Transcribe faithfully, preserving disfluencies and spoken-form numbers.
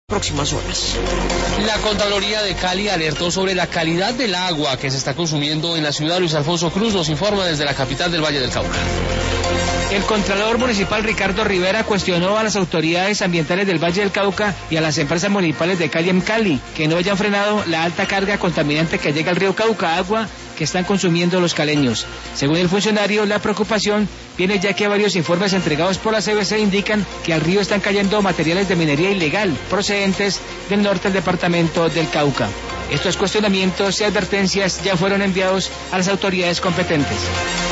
Próximas horas. La Contraloría de Cali alertó sobre la calidad del agua que se está consumiendo en la ciudad. Luis Alfonso Cruz nos informa desde la capital del Valle del Cauca. El Contralor Municipal Ricardo Rivera cuestionó a las autoridades ambientales del Valle del Cauca y a las empresas municipales de Cali en Cali que no hayan frenado la alta carga contaminante que llega al río Cauca, agua que están consumiendo los caleños. Según el funcionario, la preocupación viene ya que varios informes entregados por la C B C indican que al río están cayendo materiales de minería ilegal procedentes del norte del departamento del Cauca. Estos cuestionamientos y advertencias ya fueron enviados a las autoridades competentes.